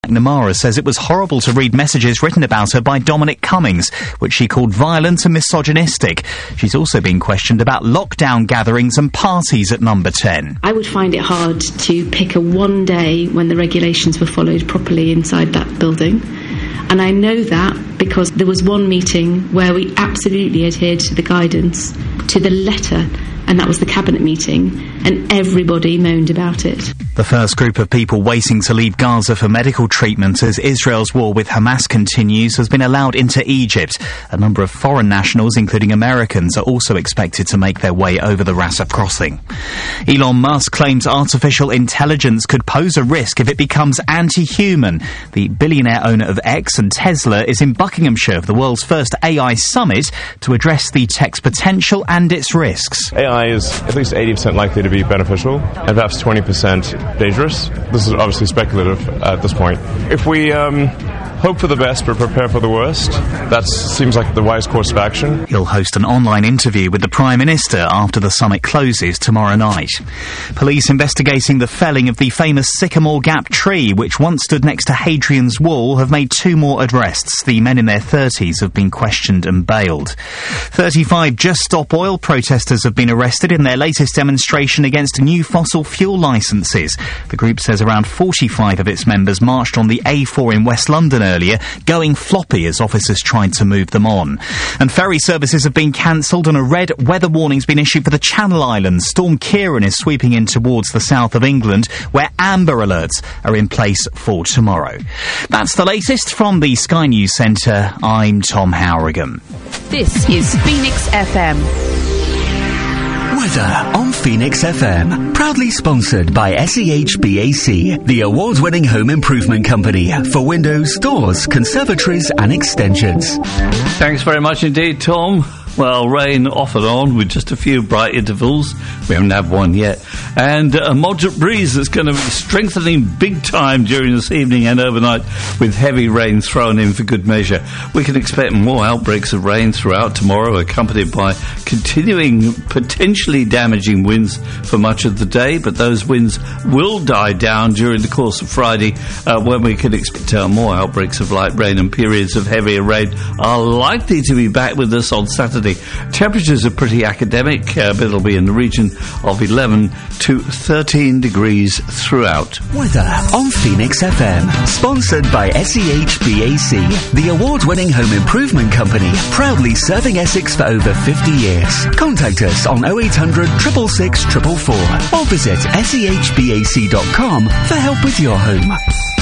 McNamara says it was horrible to read messages written about her by Dominic Cummings, which she called violent and misogynistic. She's also been questioned about lockdown gatherings and parties at Number 10. I would find it hard to pick a one day when the regulations were followed properly inside that building. And I know that because there was one meeting where we absolutely adhered to the guidance to the letter, and that was the cabinet meeting, and everybody moaned about it. The first group of people waiting to leave Gaza for medical treatment as Israel's war with Hamas continues has been allowed into Egypt. A number of foreign nationals, including Americans, are also expected to make their way over the Rafah crossing. Elon Musk claims artificial intelligence could pose a risk if it becomes anti-human. The billionaire owner of X and Tesla is in Buckinghamshire for the world's first AI summit to address the tech's potential and its risks. AI is at least 80% likely to be beneficial and perhaps 20% dangerous. This is obviously speculative at this point. If we hope for the best but prepare for the worst, that seems like the wise course of action. He'll host an online interview with the Prime Minister after the summit closes tomorrow night. Police investigating the felling of the famous Sycamore Gap tree, which once stood next to Hadrian's Wall, have made 2 more arrests. The men in their 30s have been questioned and bailed. 35 Just Stop Oil protesters have been arrested in their latest demonstration against new fossil fuel licences. The group says around 45 of its members marched on the A4 in West London earlier, going floppy as officers tried to move them on. And ferry services have been cancelled and a red weather warning's been issued for the Channel Islands. Storm Kieran is sweeping in towards the south of England, where amber alerts are in place for tomorrow. That's the latest from the Sky News Centre. I'm Tom Howrigham. This is Phoenix FM. Weather on Phoenix FM. Proudly sponsored by SEHBAC, the award-winning home improvement company for windows, doors, conservatories and extensions. Thanks very much indeed, Tom. Well, rain off and on with just a few bright intervals. We haven't had one yet. And a moderate breeze that's going to be strengthening big time during this evening and overnight with heavy rain thrown in for good measure. We can expect more outbreaks of rain throughout tomorrow, accompanied by continuing potentially damaging winds for much of the day, but those winds will die down during the course of Friday when we can expect more outbreaks of light rain, and periods of heavier rain are likely to be back with us on Saturday. Temperatures are pretty academic, but it'll be in the region of 11 to 13 degrees throughout. Weather on Phoenix FM, sponsored by SEHBAC, the award-winning home improvement company, proudly serving Essex for over 50 years. Contact us on 0800 666 444 or visit sehbac.com for help with your home.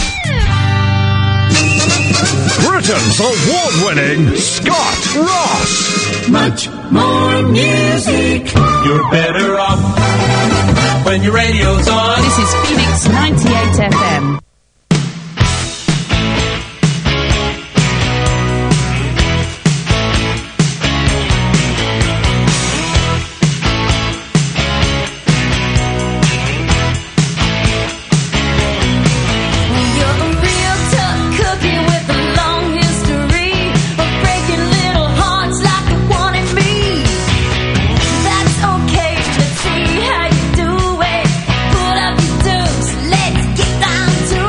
Britain's award-winning Scott Ross. Much more music. You're better off when your radio's on. This is Phoenix 98 FM. How you do it, put up your dukes, let's get down to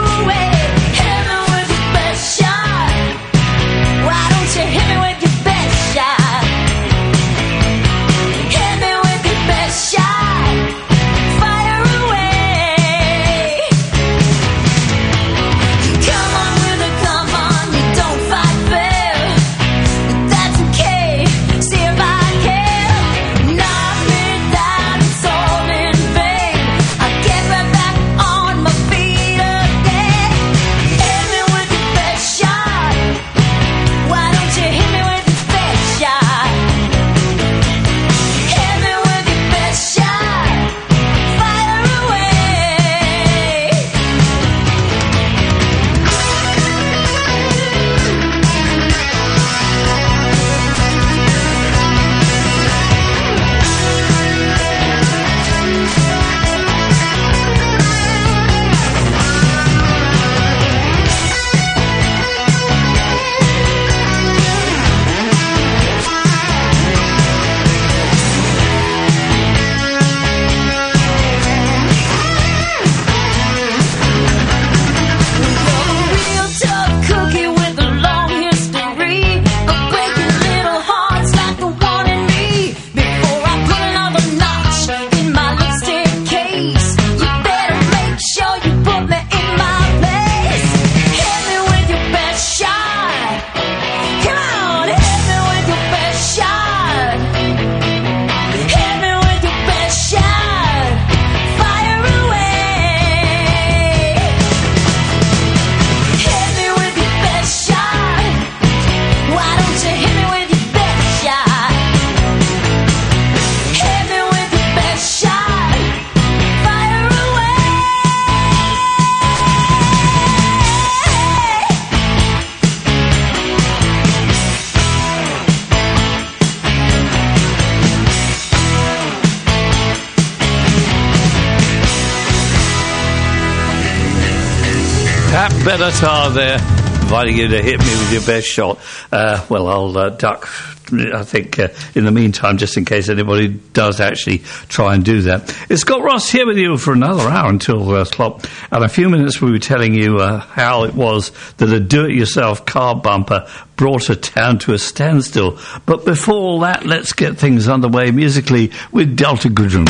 Benatar there, inviting you to hit me with your best shot. Well, I'll duck, I think, in the meantime, just in case anybody does actually try and do that. It's Scott Ross here with you for another hour until 12 o'clock. And a few minutes we were telling you how it was that a do-it-yourself car bumper brought a town to a standstill. But before all that, let's get things underway musically with Delta Goodrem.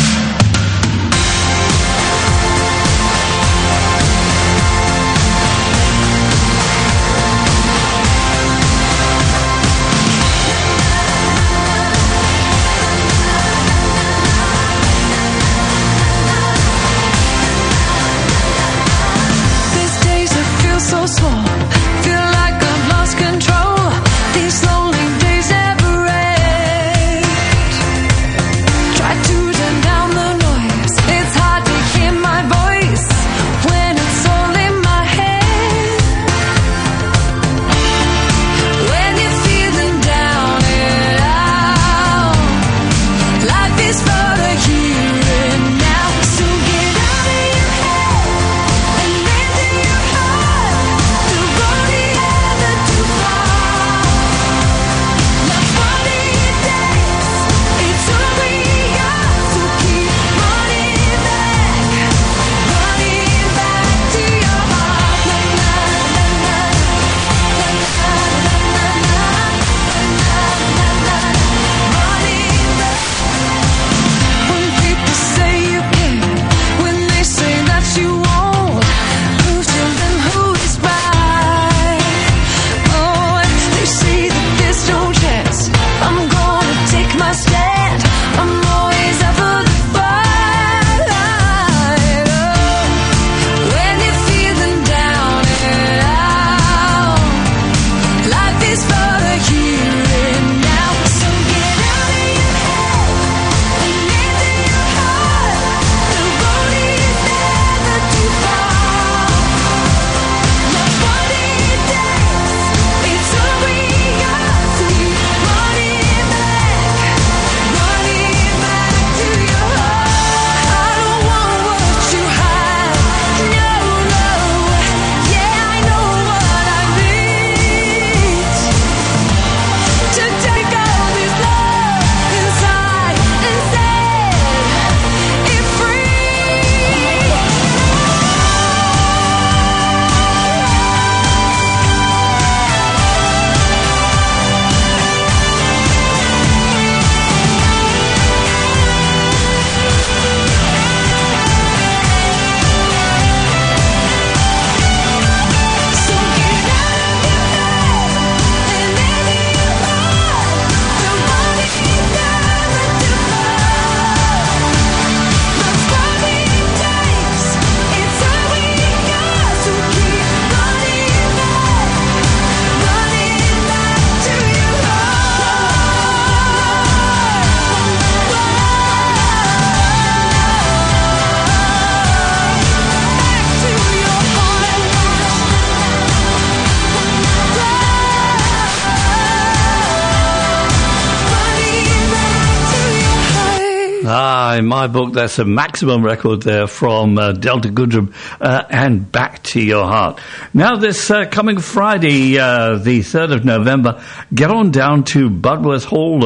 In my book, that's a maximum record there from Delta Goodrem and Back to Your Heart. Now, this coming Friday, the 3rd of November, get on down to Budworth Hall,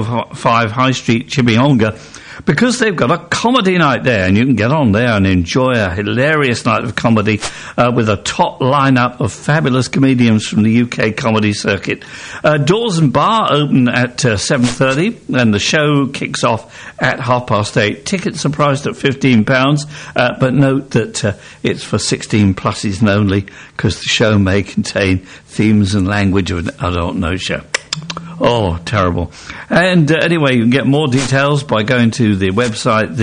205 High Street, Chipping-Ongar, because they've got a comedy night there, and you can get on there and enjoy a hilarious night of comedy with a top lineup of fabulous comedians from the UK comedy circuit. Doors and bar open at 7:30, and the show kicks off at 8:30. Tickets are priced at £15, but note that it's for 16 pluses only, because the show may contain themes and language of an adult nature. Oh, terrible. And anyway, you can get more details by going to the website,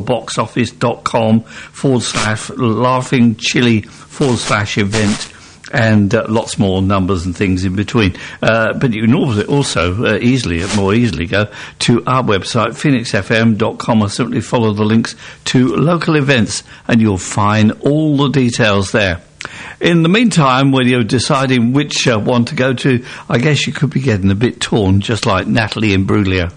thelittleboxoffice.com/laughingchili/event, and lots more numbers and things in between. But you can also more easily go to our website, phoenixfm.com, or simply follow the links to local events, and you'll find all the details there. In the meantime, when you're deciding which one to go to, I guess you could be getting a bit torn, just like Natalie Imbruglia.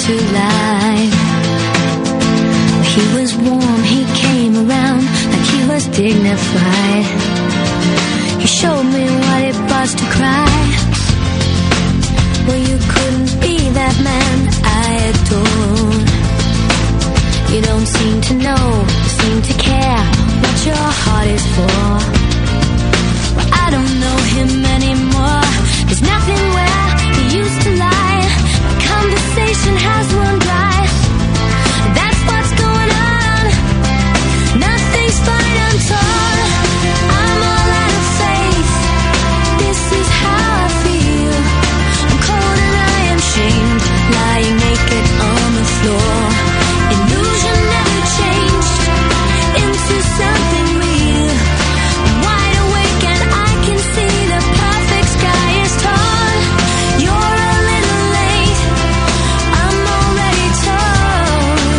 to life. He was warm, he came around like he was dignified. He showed me what it was to cry. Well, you couldn't be that man I adore. You don't seem to know, seem to care what your heart is for. Well, I don't know him anymore. There's nothing where he used to lie. The conversation has run dry. That's what's going on. Nothing's fine, I'm torn. I'm all out of faith. This is how I feel. I'm cold and I am shamed, lying naked on the floor. Illusion never changed into something real. I'm wide awake and I can see the perfect sky is torn. You're a little late, I'm already torn.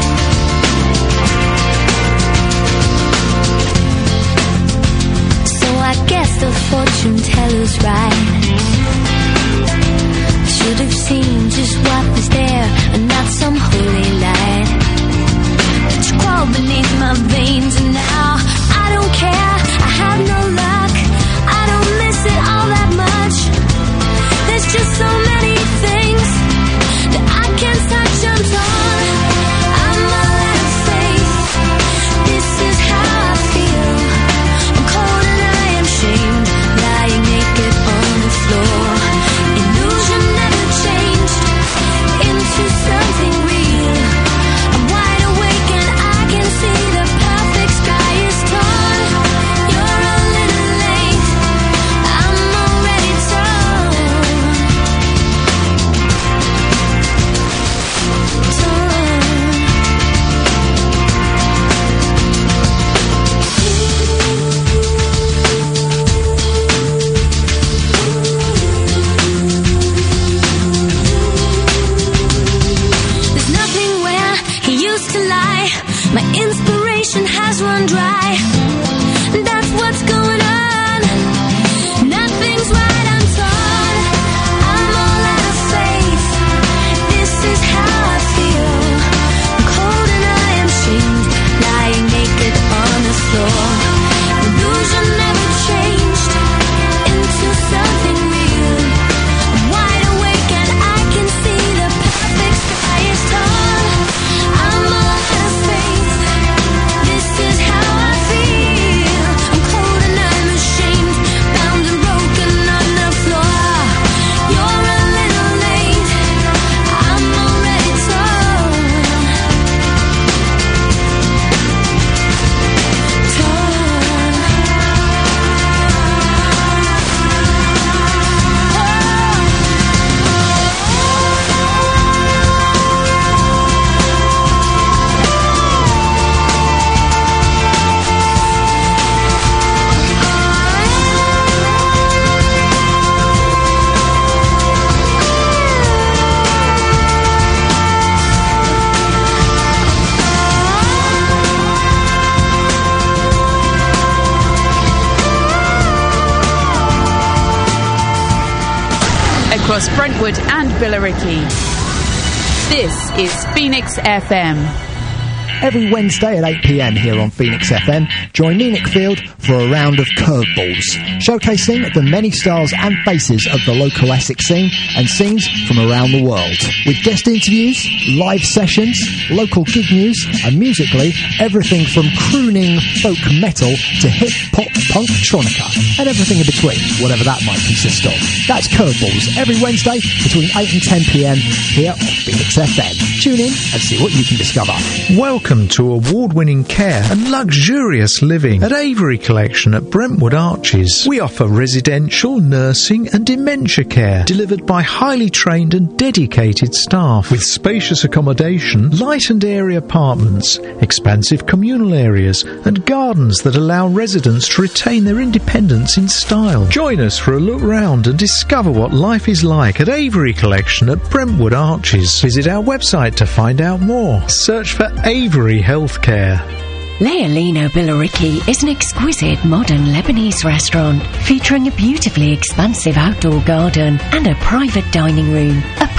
So I guess the fortune teller's right. I should have seen just what was there and not some holy light. But you crawl beneath my veins and now I don't care. I have no luck, I don't miss it all that much. There's just so many things that I can't touch, I'm torn. I'm all out of faith. This is how I feel. I'm cold and I am shamed, lying naked on the floor. Illusion never changed into something real. I'm wide awake and I can see the perfect sky is torn. You're a little late, I'm already torn. There's nothing where he used to lie. My inspiration has run dry. That's what's going on. Nothing's right, I'm torn. I'm all out of faith. This is how I feel. I'm cold and I am shamed, lying naked on the floor. Illusion never changed into something real. I'm wide awake and I can see the perfect sky is torn. I'm all out of faith. This is how I feel. I'm cold and I'm ashamed, bound and broken on the floor. You're a little late, I'm already torn. Across Brentwood and Billericay. This is Phoenix FM. Every Wednesday at 8 p.m. here on Phoenix FM, join me, Nick Field, for a round of curveballs, showcasing the many styles and faces of the local Essex scene and scenes from around the world. With guest interviews, live sessions, local gig news, and musically, everything from crooning folk metal to hip-hop punktronica, and everything in between, whatever that might consist of. That's Curveballs, every Wednesday between 8 and 10 p.m. here on Phoenix FM. Tune in and see what you can discover. Welcome to award-winning care and luxurious living at Avery Collection at Brentwood Arches. We offer residential, nursing and dementia care delivered by highly trained and dedicated staff with spacious accommodation, light and airy apartments, expansive communal areas and gardens that allow residents to retain their independence in style. Join us for a look round and discover what life is like at Avery Collection at Brentwood Arches. Visit our website to find out more. Search for Avery Healthcare. Leolino Billericay is an exquisite modern Lebanese restaurant featuring a beautifully expansive outdoor garden and a private dining room, a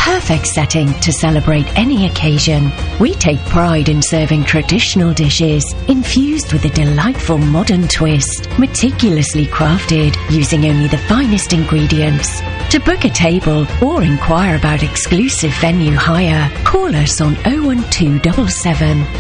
perfect setting to celebrate any occasion. We take pride in serving traditional dishes infused with a delightful modern twist, meticulously crafted using only the finest ingredients. To book a table or inquire about exclusive venue hire, call us on 01277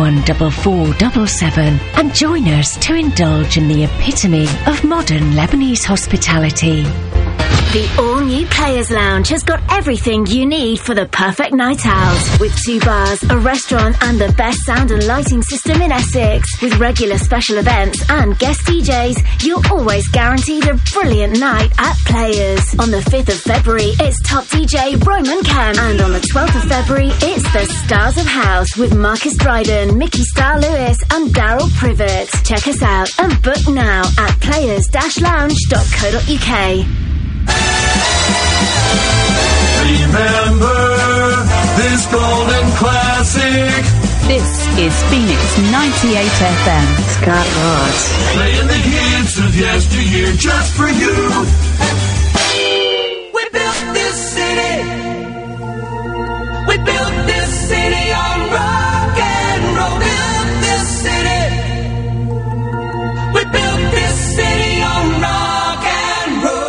714477 and join us to indulge in the epitome of modern Lebanese hospitality. The all-new Players Lounge has got everything you need for the perfect night out. With 2 bars, a restaurant and the best sound and lighting system in Essex. With regular special events and guest DJs, you're always guaranteed a brilliant night at Players. On the 5th of February, it's top DJ Roman Kemp. And on the 12th of February, it's the Stars of House with Marcus Dryden, Mickey Star-Lewis and Daryl Privet. Check us out and book now at players-lounge.co.uk. Remember this golden classic. This is Phoenix 98 FM. Scott Ross. Playing the hits of yesteryear just for you. We built this city. We built this city on rock and roll. Built this city. We built this city on rock and roll.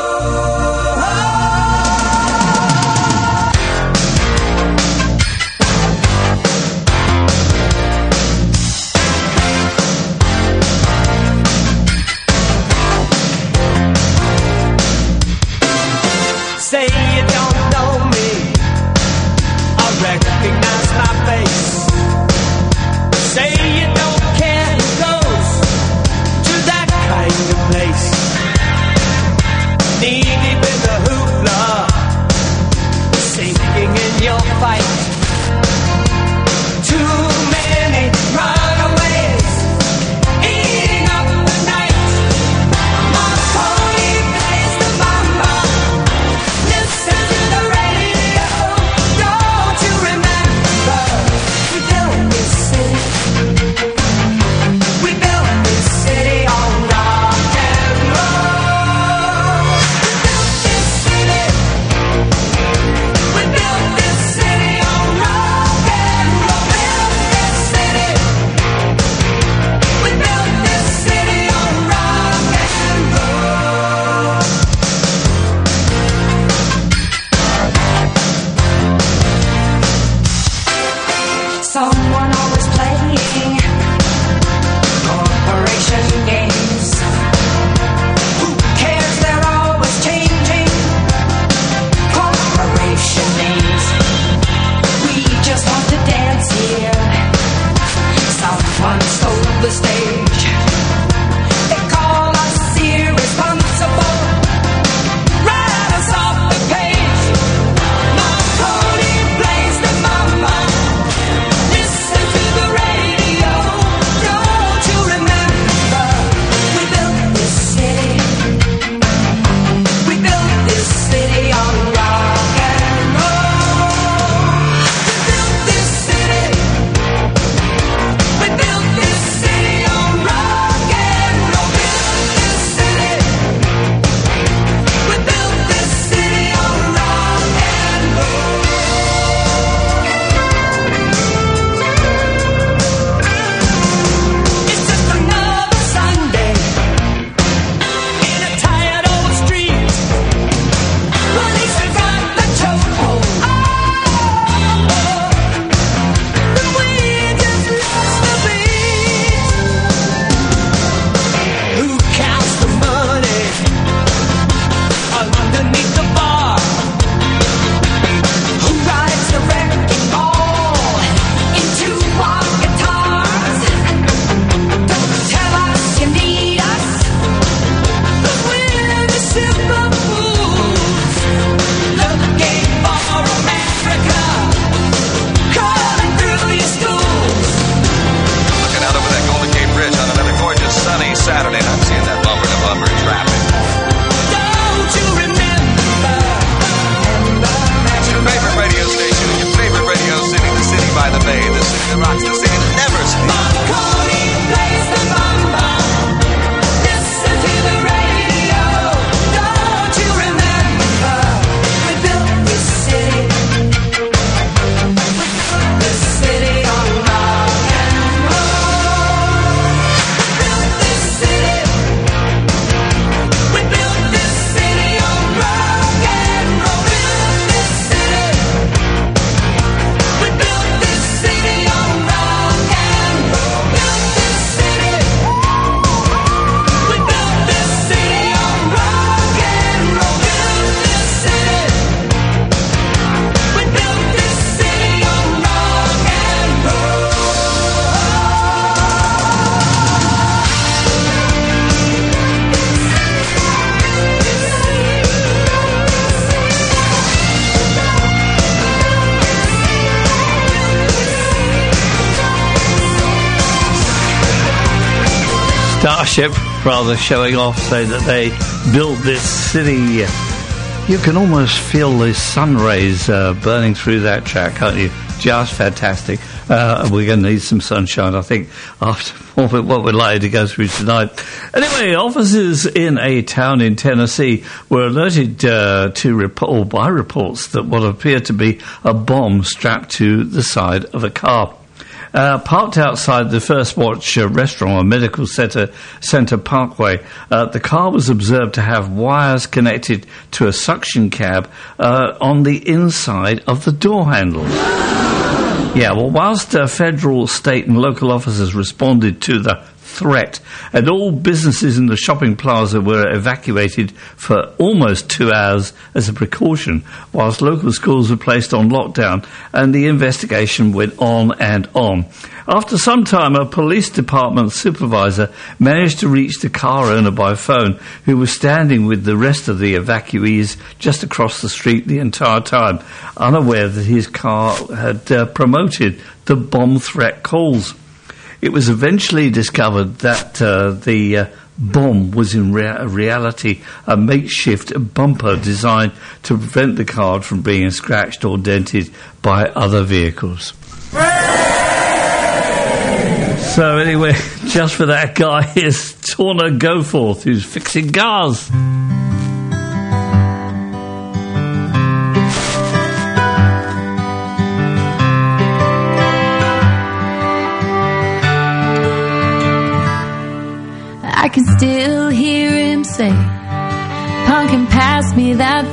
Starship, rather showing off, saying that they built this city. You can almost feel the sun rays burning through that track, can't you? Just fantastic. We're going to need some sunshine, I think, after what we're likely to go through tonight. Anyway, officers in a town in Tennessee were alerted by reports that what appeared to be a bomb strapped to the side of a car. Parked outside the First Watch restaurant on Medical Center Parkway, the car was observed to have wires connected to a suction cab on the inside of the door handle. Yeah, well, whilst federal, state and local officers responded to the threat, and all businesses in the shopping plaza were evacuated for almost 2 hours as a precaution, whilst local schools were placed on lockdown, and the investigation went on and on. After some time, a police department supervisor managed to reach the car owner by phone, who was standing with the rest of the evacuees just across the street the entire time, unaware that his car had promoted the bomb threat calls. It was eventually discovered that the bomb was in reality a makeshift bumper designed to prevent the car from being scratched or dented by other vehicles. So anyway, just for that guy, here's Torna Goforth, who's fixing cars. I can still hear him say, "Punkin' pass me that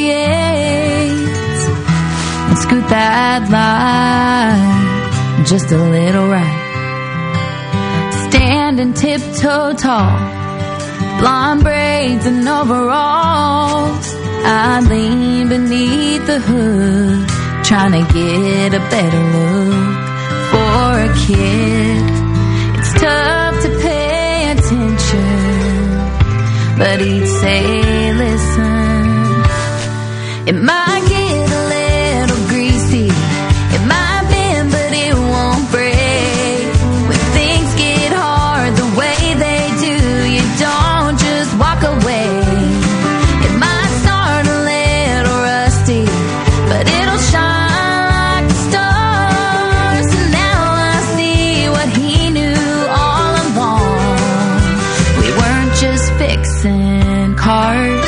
3/8 and scoot that line just a little right. Standing tiptoe tall, blonde braids and overalls, I lean beneath the hood, trying to get a better look. For a kid, it's tough to pay attention, but he'd say, listen, it might get a little greasy, it might bend, but it won't break. When things get hard the way they do, you don't just walk away. It might start a little rusty, but it'll shine like the stars. And now I see what he knew all along. We weren't just fixing cars.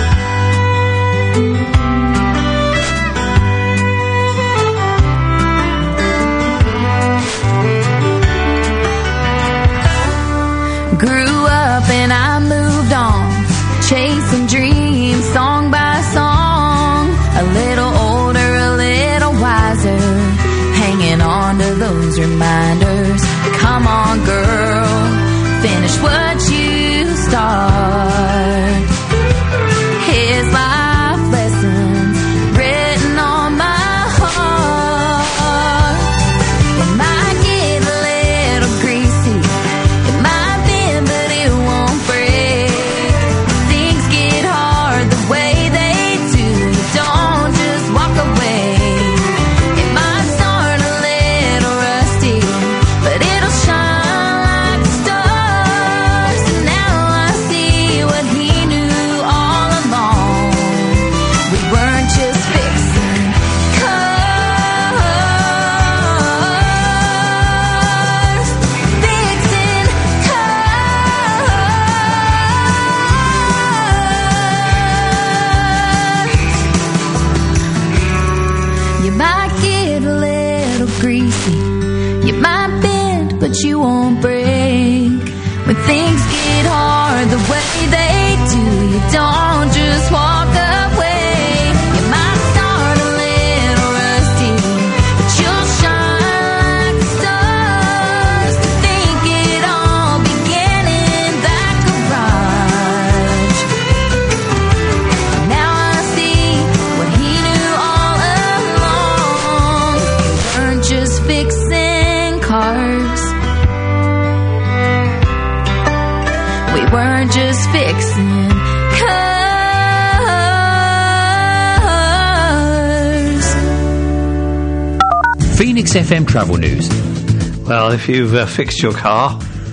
Grew up and I moved on, chasing dreams song by song. A little older, a little wiser, hanging on to those reminders. Come on, girl, finish what you start. His life lessons written on my heart. It might get a little greasy, it might bend, but it won't break. Things get hard the way they do, you don't just walk away. It might start a little rusty, but it'll shine like the stars. And now I see what he knew all along. We weren't just fixing cars, fixing cars. You might get a little greasy, you might bend, but you won't break. When things get hard the way they do, you don't just walk away. You might start a little rusty, but you'll shine like the stars. To think it all began in that garage. Now I see what he knew all along. We weren't just fixing cars, we weren't just fixing cars. Phoenix FM Travel News. Well, if you've fixed your car,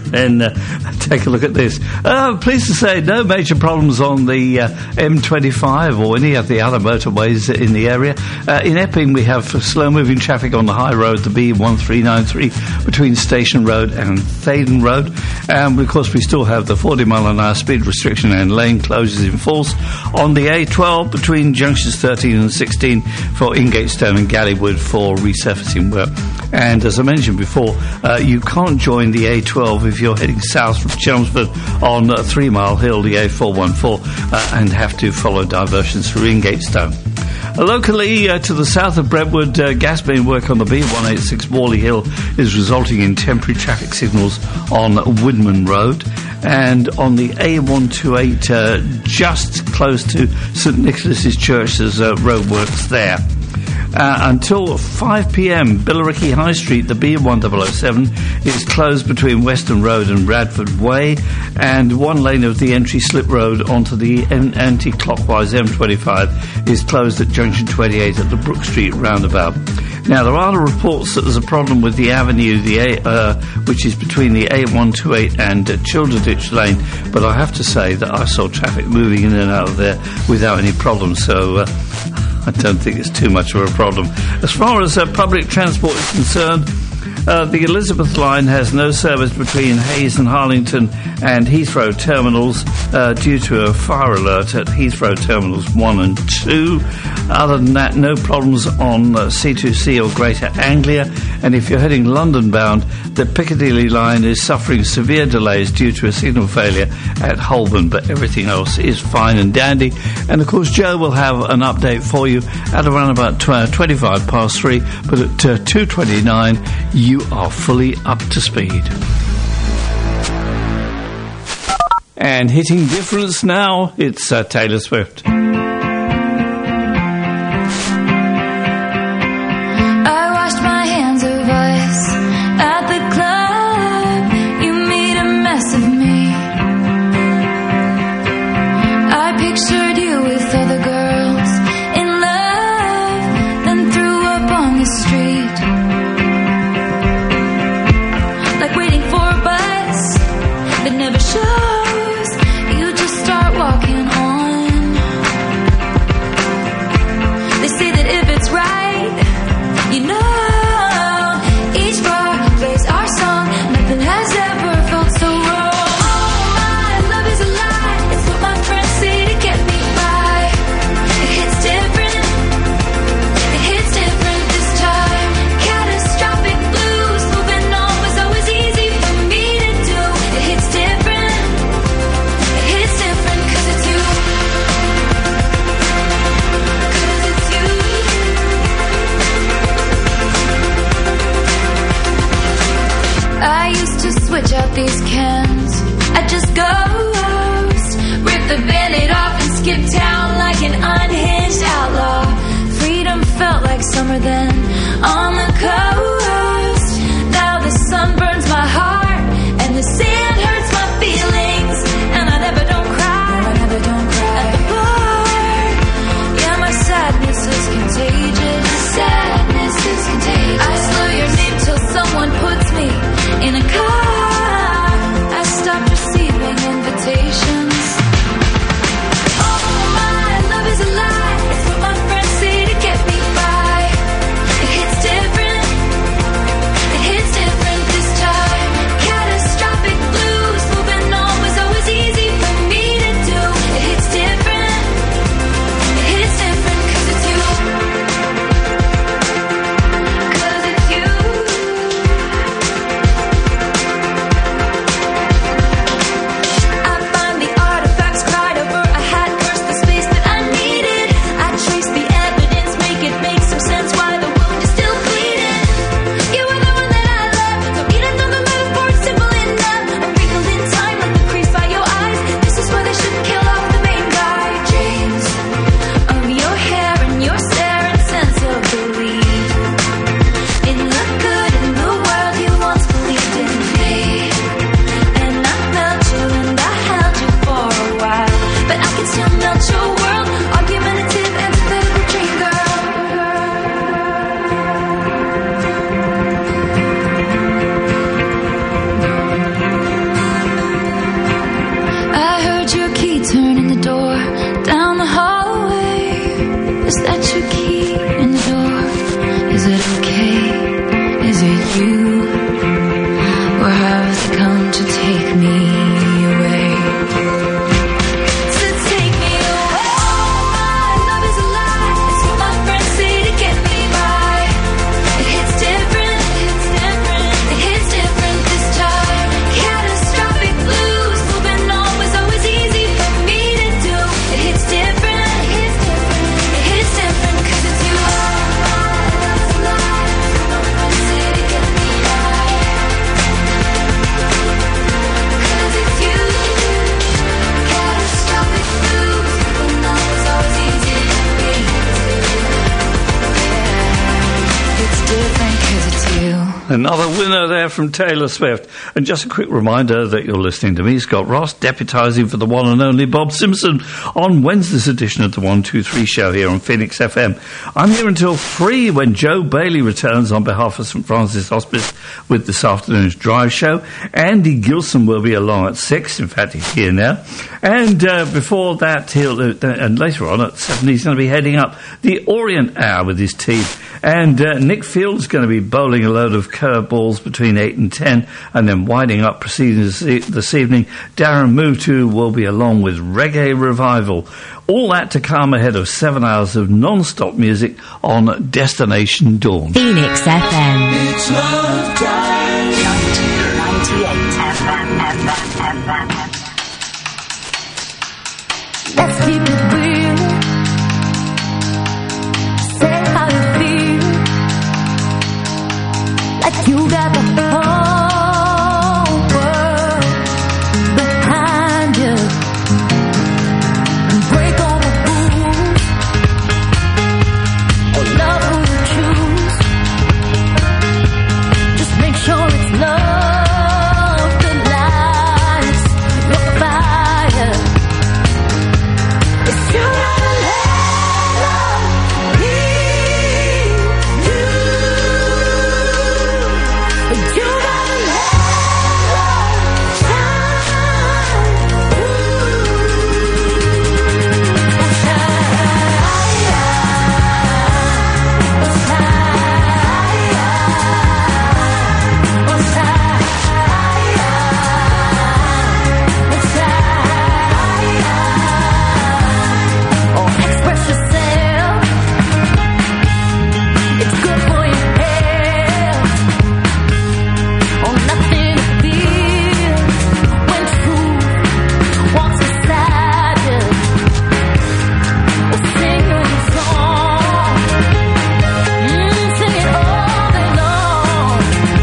then take a look at this. Pleased to say no major problems on the M25 or any of the other motorways in the area. In Epping, we have slow-moving traffic on the high road, the B1393, between Station Road and Thaden Road. And, of course, we still have the 40-mile-an-hour speed restriction and lane closures in force on the A12 between junctions 13 and 16 for Ingatestone and Gallywood for resurfacing work. And as I mentioned before, you can't join the A12 if you're heading south from Chelmsford on 3 Mile Hill, the A414, and have to follow diversions through Ingatestone. Locally, to the south of Brentwood, gas main work on the B186 Worley Hill is resulting in temporary traffic signals on Woodman Road. And on the A128, just close to St Nicholas's Church, there's roadworks there. Until 5 p.m, Billericay High Street, the B1007, is closed between Western Road and Radford Way, and one lane of the entry slip road onto the anti-clockwise M25 is closed at junction 28 at the Brook Street roundabout. Now, there are reports that there's a problem with the avenue, which is between the A128 and Childerditch Lane, but I have to say that I saw traffic moving in and out of there without any problems, so I don't think it's too much of a problem. As far as public transport is concerned, the Elizabeth line has no service between Hayes and Harlington and Heathrow terminals due to a fire alert at Heathrow terminals 1 and 2. Other than that, no problems on C2C or Greater Anglia. And if you're heading London bound, the Piccadilly line is suffering severe delays due to a signal failure at Holborn, but everything else is fine and dandy. And of course, Joe will have an update for you at around about 25 past 3, but at 2:29 you are fully up to speed. And hitting difference now, it's Taylor Swift. I washed my hands of us at the club. You made a mess of me. I pictured you with other girls in love, then threw up on the street. Like waiting for a bus that never shows. You just start walking on. They say that if it's right, you know, each bar plays our song. Nothing has ever felt so wrong. Oh, my love is a lie. It's what my friends say to get me by. It hits different. It hits different this time. Catastrophic blues. Moving on was always easy for me to do. It hits different. It hits different 'cause it's you. 'Cause it's you. I used to switch out these cans. I'd just ghost, rip the Band-Aid off and skip town like an unhinged outlaw. Freedom felt like summer then on the coast. Now the sun burns my heart and the sand hurts my feelings, and I never don't cry. I never don't cry at the bar. Yeah, my sadness is contagious. Sadness is contagious. I slur your name till someone puts me in a car. I stopped receiving invitations. Oh, my love is a lie. It's what my friends say to get me by. It hits different. Another winner there from Taylor Swift. And just a quick reminder that you're listening to me, Scott Ross, deputising for the one and only Bob Simpson on Wednesday's edition of the 123 show here on Phoenix FM. I'm here until 3 when Joe Bailey returns on behalf of St Francis Hospice with this afternoon's drive show. Andy Gilson will be along at 6. In fact, he's here now. And before that, and later on at 7, he's going to be heading up the Orient Hour with his team. And Nick Field's going to be bowling a load of curveballs between 8 and 10, and then winding up proceedings this evening. Darren Mutu will be along with Reggae Revival. All that to come ahead of 7 hours of non-stop music on Destination Dawn. Phoenix FM. It's love time. 98 FM. Let's keep it real. Say how you feel. Like you got the whole world behind you. And break all the rules. Or love who you choose. Just make sure it's love that lights your fire. It's you gotta let love lead you. You gotta let love shine or express yourself. It's good for your health. Oh, nothing to fear when truth walks beside you. Oh, sing your song, sing it all day long.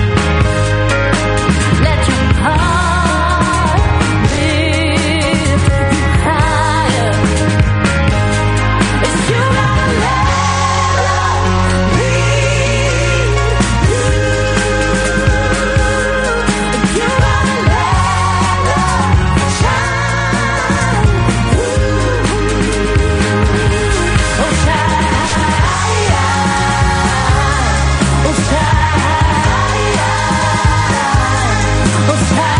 Let your heart lift you higher. It's you gotta let love lead you. You gotta let love shine through. Oh, shine. Oh, shine. Oh,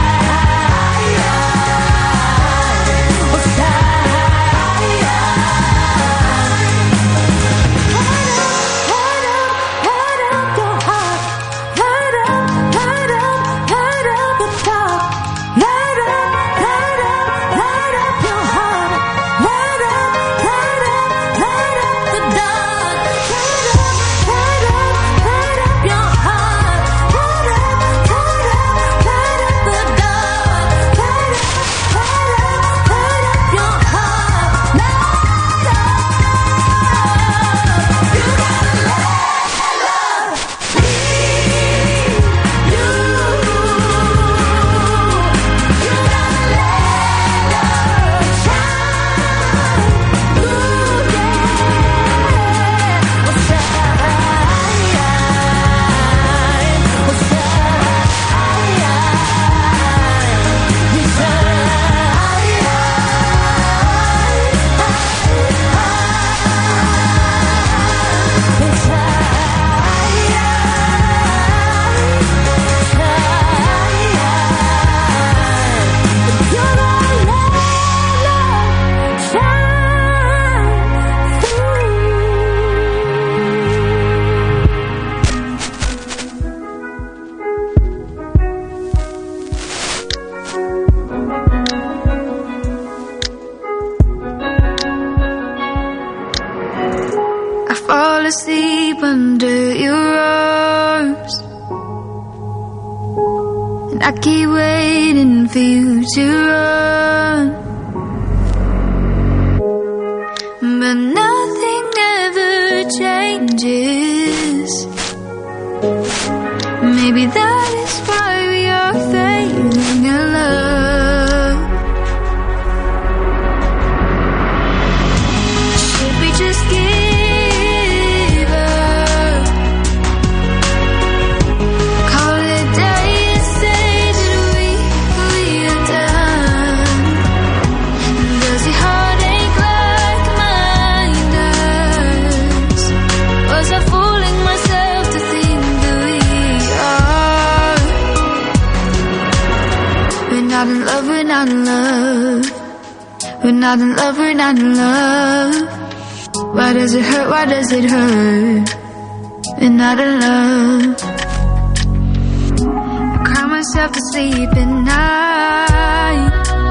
I fall asleep under your arms, and I keep waiting for you to run, but nothing ever changes. Maybe that is why we are failing in love. Should we just give up? not in love, we're not in love. We're not in love, we're not in love. Why does it hurt, why does it hurt? We're not in love. I cry myself to sleep at night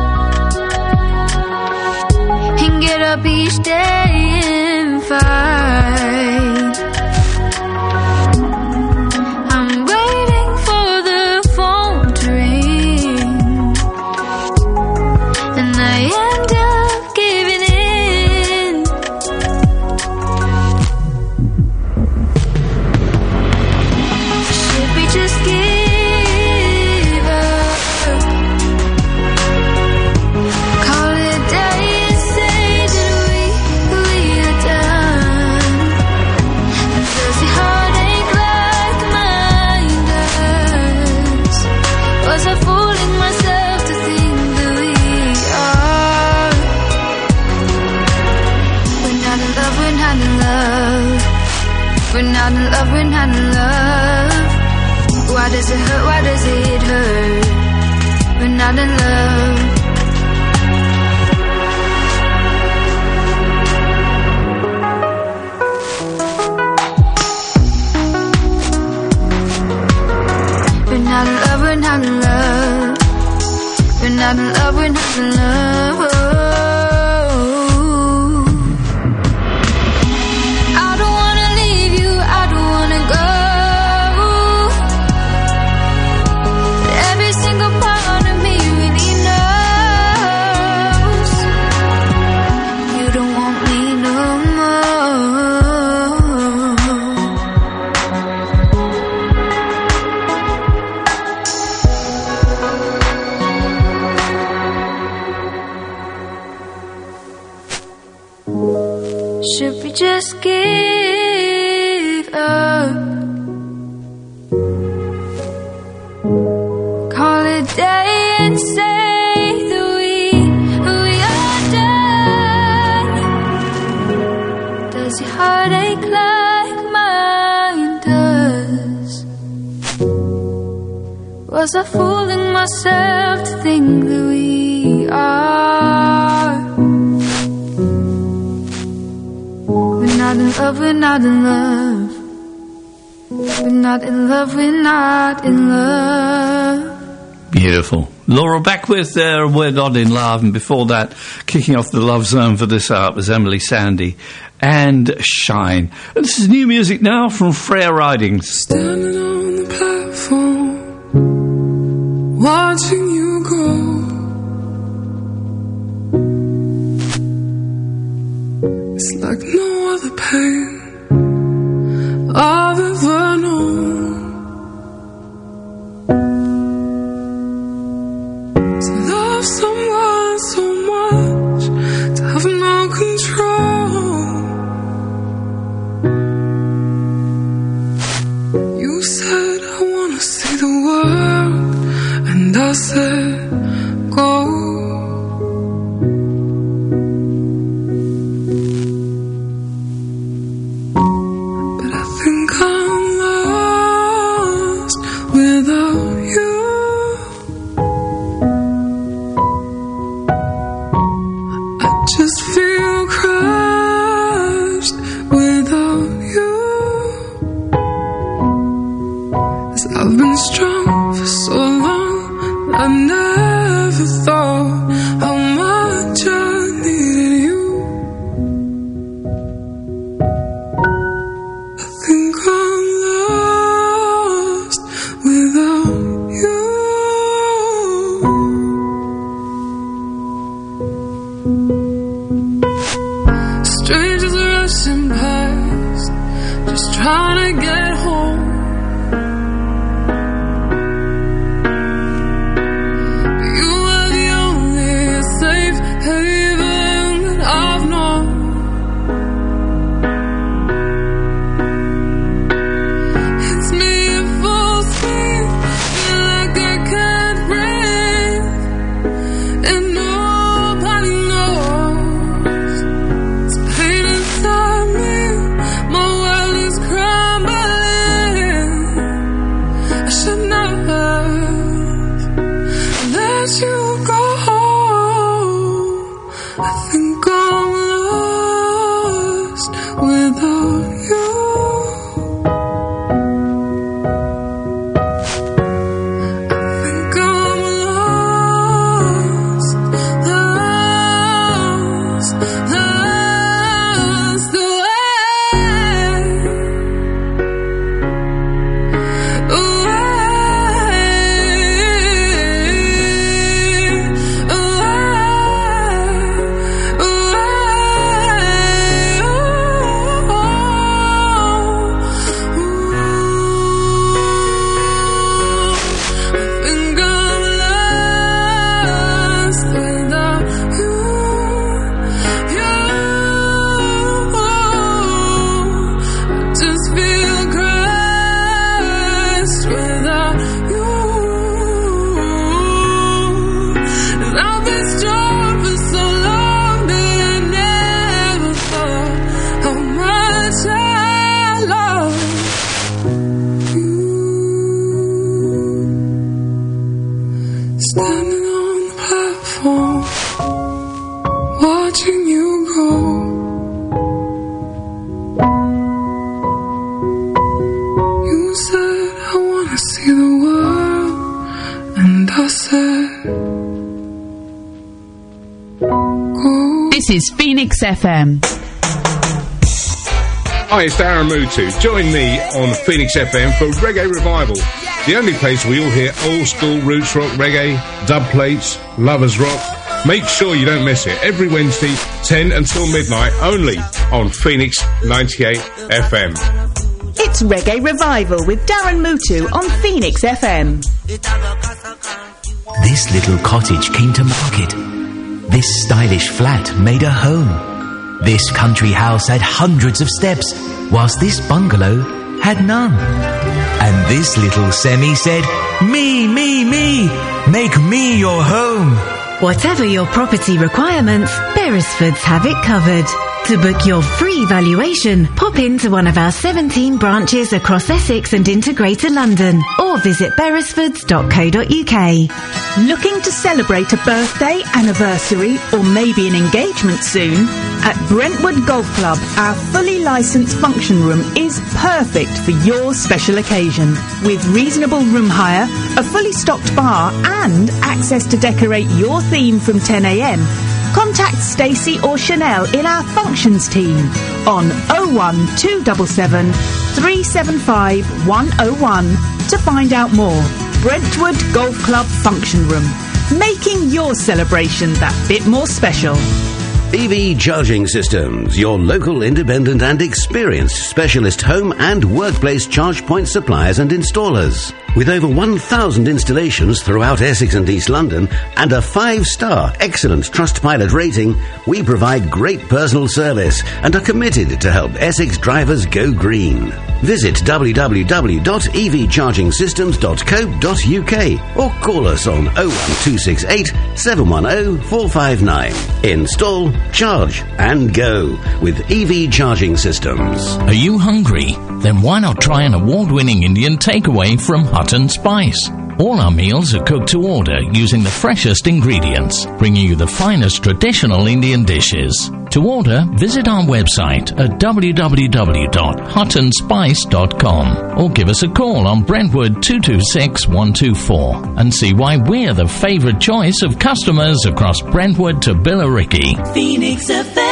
and get up each day and fight. I'm waiting for the phone to ring, and I end up giving in. Should we just give up? Call it a day and say that we are done. Does your heartache like mine does? Was I fooling myself to think that we are? We're not in love, we're not in love. We're not in love, we're not in love. Why does it hurt, why does it hurt? We're not in love. We're not in love, we're not in love. We're not in love, we're not in love. I don't wanna leave you, I don't wanna go. Every single part of me really knows you don't want me no more. Should we just give up? Call it a day and say that we are done. Does your heartache like mine does? Was I fooling myself to think that we are? We're not in love, we're not in love. We're not in love, we're not in love. Beautiful. Laura Beckwith there, We're Not in Love. And before that, kicking off the Love Zone for this hour was Emily Sandy and Shine. And this is new music now from Freya Ridings. Standing on the platform, watching you go. It's like no other pain I've ever known. To love someone so much, to have no control. You said I wanna see the world, and I said go. Pain inside me, my world is crumbling. is Phoenix FM. Hi, it's Darren Mutu. Join me on Phoenix FM for Reggae Revival, the only place we all hear old school roots rock reggae, dub plates, lovers rock. Make sure you don't miss it. Every Wednesday, 10 until midnight, only on Phoenix 98 FM. It's Reggae Revival with Darren Mutu on Phoenix FM. This little cottage came to market. This stylish flat made a home. This country house had hundreds of steps, whilst this bungalow had none. And this little semi said, me, make me your home. Whatever your property requirements, Beresfords have it covered. To book your free valuation, pop into one of our 17 branches across Essex and into Greater London, or visit beresfords.co.uk. Looking to celebrate a birthday, anniversary, or maybe an engagement soon? At Brentwood Golf Club, our fully licensed function room is perfect for your special occasion. With reasonable room hire, a fully stocked bar, and access to decorate your theme from 10 a.m, contact Stacey or Chanel in our functions team on 01277 375 101 to find out more. Brentwood Golf Club Function Room, making your celebration that bit more special. EV Charging Systems, your local independent and experienced specialist home and workplace charge point suppliers and installers. With over 1,000 installations throughout Essex and East London and a 5-star excellent Trustpilot rating, we provide great personal service and are committed to help Essex drivers go green. Visit www.evchargingsystems.co.uk or call us on 01268 710 459. Install, charge and go with EV Charging Systems. Are you hungry? Then why not try an award-winning Indian takeaway from Hut and Spice? All our meals are cooked to order using the freshest ingredients, bringing you the finest traditional Indian dishes. To order, visit our website at www.hutandspice.com or give us a call on Brentwood 226 124 and see why we're the favourite choice of customers across Brentwood to Billericay. Phoenix FM.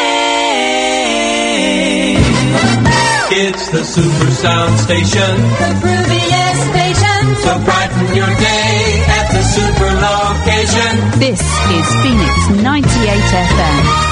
It's the Super Sound Station, the grooviest station. So brighten your day at the super location. This is Phoenix 98 FM.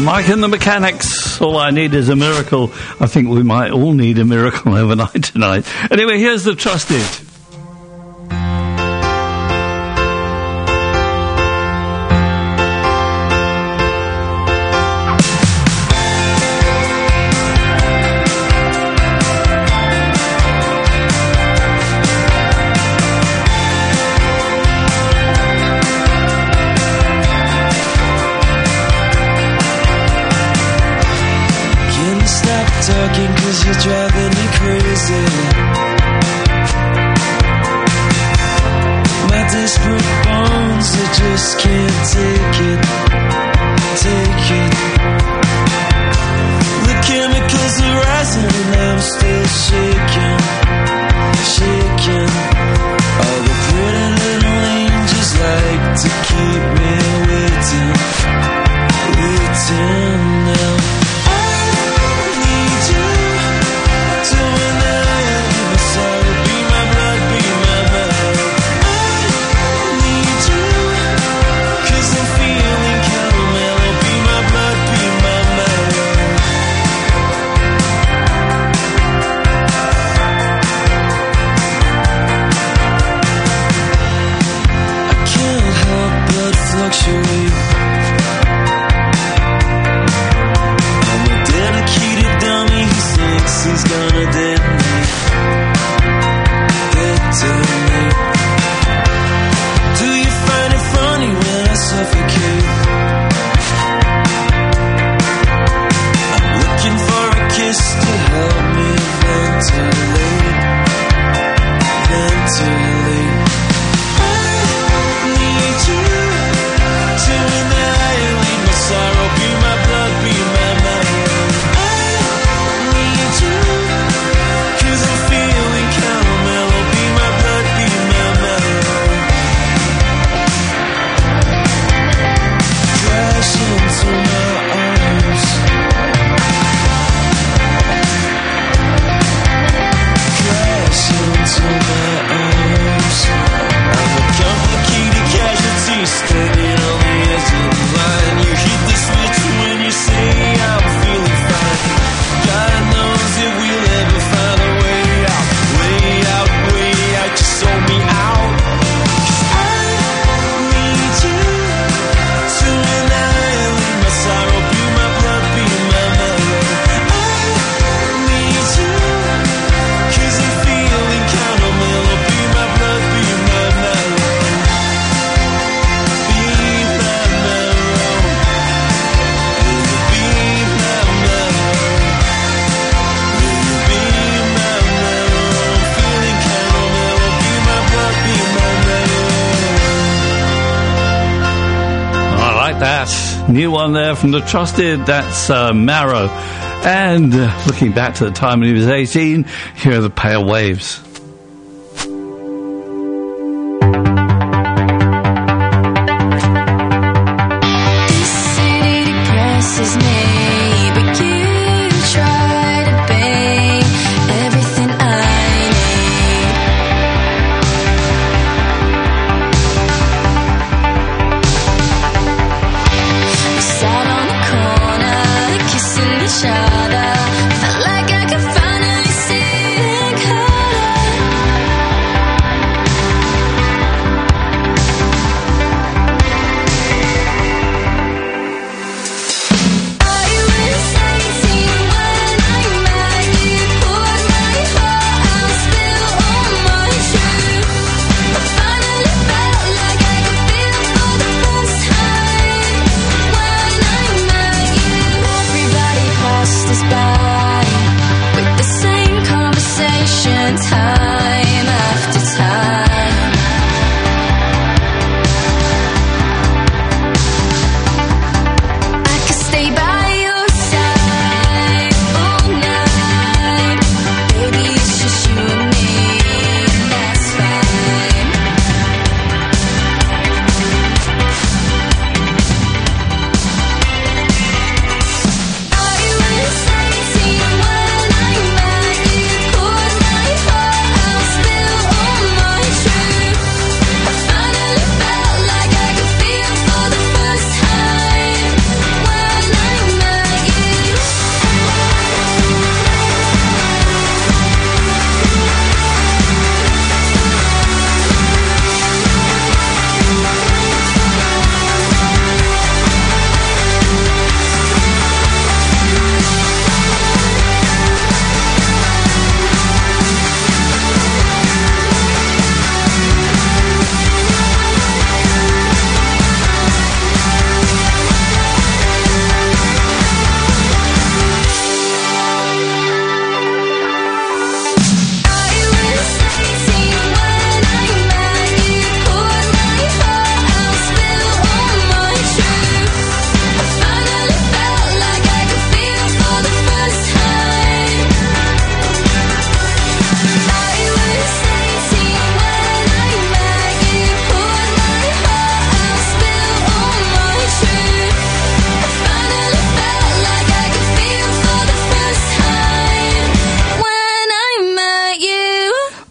Mike and the Mechanics. All I need is a miracle. I think we might all need a miracle overnight tonight. Anyway, here's the Trusted. Talking 'cause you're driving me crazy. My desperate bones, I just can't take it. The chemicals are rising and I'm still shaking. All the pretty little angels like to keep me waiting now. I'm a dedicated dummy who thinks he's gonna detonate. Do you find it funny when I suffocate? I'm looking for a kiss to help me ventilate. I need you to annihilate my sorrow, be my blood, be my mind. I need you, 'cause I'm feeling kinda mellow, be my blood, be my mind. Crash into my arms. Crash into my arms. I'm a complicated casualty standing on the edge of the line. You hit the switch when you say I'm feeling fine. God knows if we'll ever find a way out. Just sold me out. 'Cause I need you to annihilate my sorrow, be my blood, be my mellow. I need you, 'cause I'm feeling kinda mellow, be my blood, be my mellow. Be my mellow. Will you be my mellow? Will you be my mellow? I'm feeling kinda mellow, be my blood, be my mellow. I like that. New one there from the Trusted. That's Marrow. And looking back to the time when he was 18, here are the Pale Waves. This city depresses me, but you try to be everything I need. We sat on the corner, kissing each other. Felt like I could finally see in color.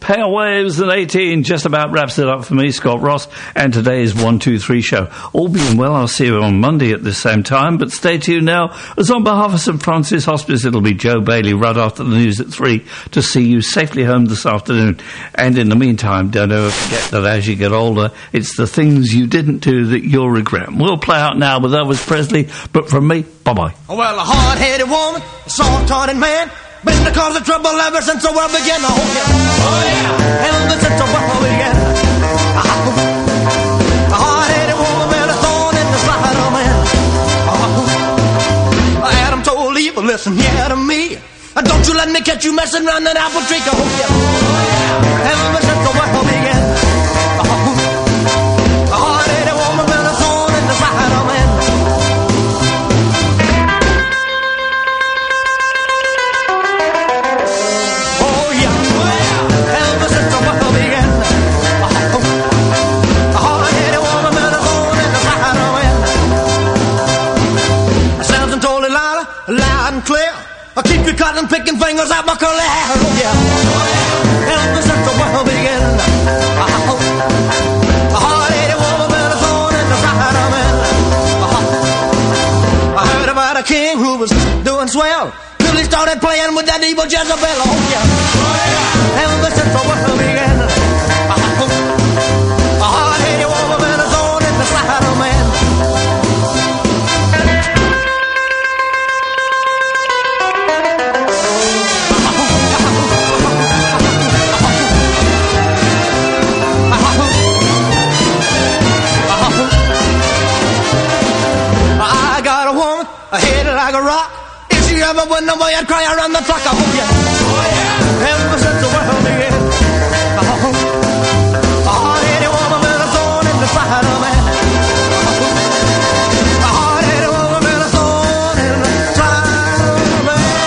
Pale Waves at 18 just about wraps it up for me, Scott Ross, and today's 123 show. All being well, I'll see you on Monday at the same time, but stay tuned now, as on behalf of St Francis Hospice, it'll be Joe Bailey right after the news at 3 to see you safely home this afternoon. And in the meantime, don't ever forget that as you get older, it's the things you didn't do that you'll regret. We'll play out now with Elvis Presley, but from me, bye-bye. Well, a hard-headed woman, a soft-hearted man, been the cause of trouble ever since the world began. Oh, yeah. Ever since the world began. A hard-headed woman, man, a thorn in the side of man. Adam told Eve, listen here to me. Don't you let me catch you messing around that apple tree. Oh, yeah. Ever since the world began. A hard-headed woman, man, a thorn in the side of man. Clear. I keep you cutting, picking fingers out my curly hair. Oh, yeah. Ever since the world began. A hard-headed woman been a thorn in the side of man. I heard about a king who was doing swell till he started playing with that evil Jezebel. Oh, yeah. Ever since the world began. A hard-headed woman been a thorn in the side of man. Like a rock. If she ever went away, I'd cry around the clock. Oh, yeah. Ever since the world began. A hard-headed woman been a thorn in the side of man. A hard-headed woman been a thorn in the side of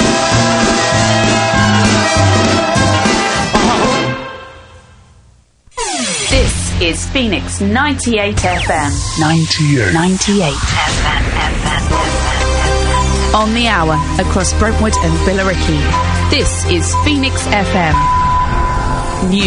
man. This is Phoenix 98 FM. 98 FM. On the hour across Brentwood and Billericay. This is Phoenix FM. News.